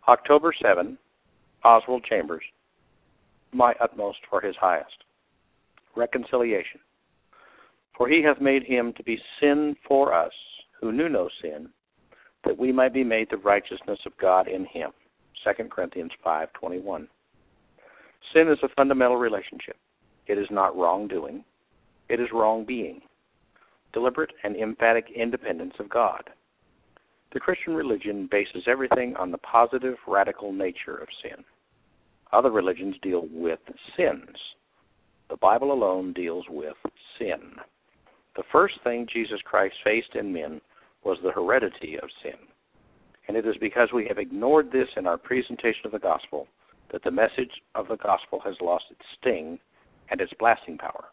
October 7, Oswald Chambers, my utmost for his highest. Reconciliation. For he hath made him to be sin for us, who knew no sin, that we might be made the righteousness of God in him. 2 Corinthians 5:21. Sin is a fundamental relationship. It is not wrongdoing. It is wrong being. Deliberate and emphatic independence of God. The Christian religion bases everything on the positive, radical nature of sin. Other religions deal with sins. The Bible alone deals with sin. The first thing Jesus Christ faced in men was the heredity of sin. And it is because we have ignored this in our presentation of the gospel that the message of the gospel has lost its sting and its blasting power.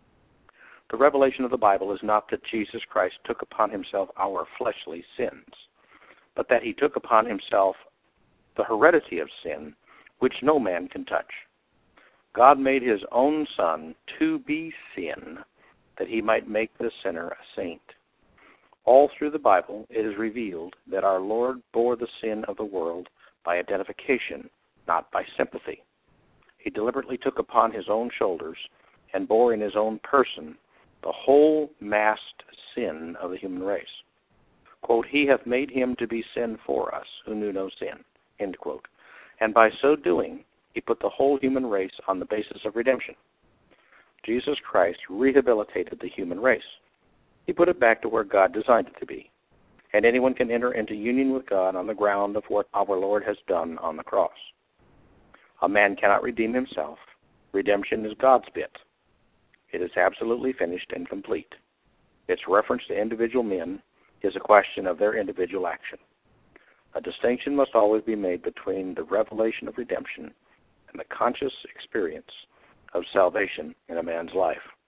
The revelation of the Bible is not that Jesus Christ took upon himself our fleshly sins, but that he took upon himself the heredity of sin, which no man can touch. God made his own Son to be sin, that he might make the sinner a saint. All through the Bible, it is revealed that our Lord bore the sin of the world by identification, not by sympathy. He deliberately took upon his own shoulders and bore in his own person the whole massed sin of the human race. Quote, he hath made him to be sin for us, who knew no sin, end quote. And by so doing, he put the whole human race on the basis of redemption. Jesus Christ rehabilitated the human race. He put it back to where God designed it to be. And anyone can enter into union with God on the ground of what our Lord has done on the cross. A man cannot redeem himself. Redemption is God's bit. It is absolutely finished and complete. Its reference to individual men is a question of their individual action. A distinction must always be made between the revelation of redemption and the conscious experience of salvation in a man's life.